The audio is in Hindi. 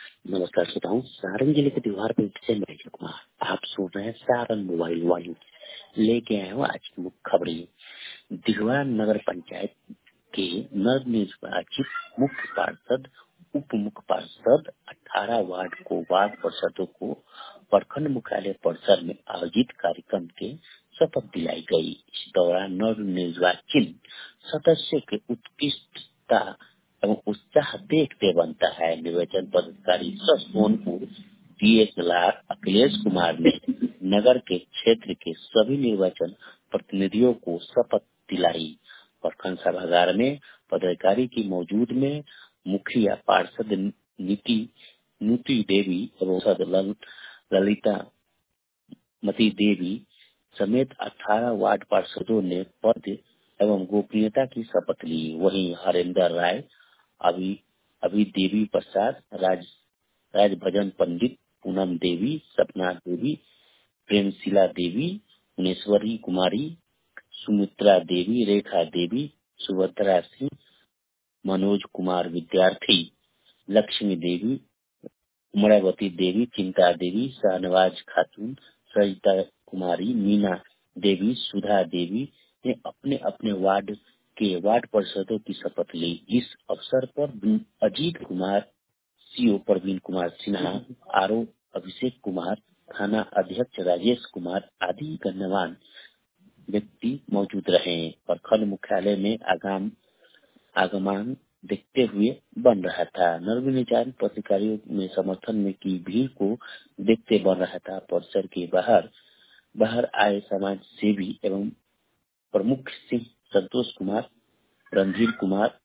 नमस्कार श्रोताओं, सारण जिले के त्योहार पे से मैं अजय कुमार आप सुन रहे हैं सारण मोबाइल वाणी। लेके आए हूँ आज की मुख्य खबरें। दिघवा नगर पंचायत के नवनिर्वाचित मुख्य पार्षद, उप मुख्य पार्षद 18 वार्ड को वार्ड पार्षदों को प्रखंड मुख्यालय परिसर में आयोजित कार्यक्रम के शपथ दिलाई गई। इस दौरान नवनिर्वाचित सदस्य के उत्कृष्टता एवं उत्साह देखते बनता है। निर्वाचन पदाधिकारी सोनपुर DH लाल अखिलेश कुमार ने नगर के क्षेत्र के सभी निर्वाचन प्रतिनिधियों को शपथ दिलाई। प्रखंड सभागार में पदाधिकारी की मौजूद में मुखिया पार्षद नीति देवी एवं पार्षद ललिता मती देवी समेत 18 वार्ड पार्षदों ने पद एवं गोपनीयता की शपथ ली। वहीं हरेंद्र राय, अभी देवी प्रसाद, राजभजन पंडित, पूनम देवी, सपना देवी, प्रेमशिला देवी, मुनेश्वरी कुमारी, सुमित्रा देवी, रेखा देवी, सुभद्रा सिंह, मनोज कुमार विद्यार्थी, लक्ष्मी देवी, उमरावती देवी, चिंता देवी, शाहनवाज खातून, सरिता कुमारी, मीना देवी, सुधा देवी ने अपने अपने वार्ड के वार्ड पार्षदों की शपथ ली। इस अवसर पर अजीत कुमार, CO प्रवीण कुमार सिन्हा, RO अभिषेक कुमार, थाना अध्यक्ष राजेश कुमार आदि गण्यमान्य व्यक्ति मौजूद रहे। प्रखंड मुख्यालय में आगमन देखते हुए बन रहा था। नवनिर्वाचित पदाधिकारियों में समर्थन में की भीड़ को देखते बन रहा था। परिसर के बाहर आए समाज सेवी एवं प्रमुख सिंह, संतोष कुमार, रणधीर कुमार,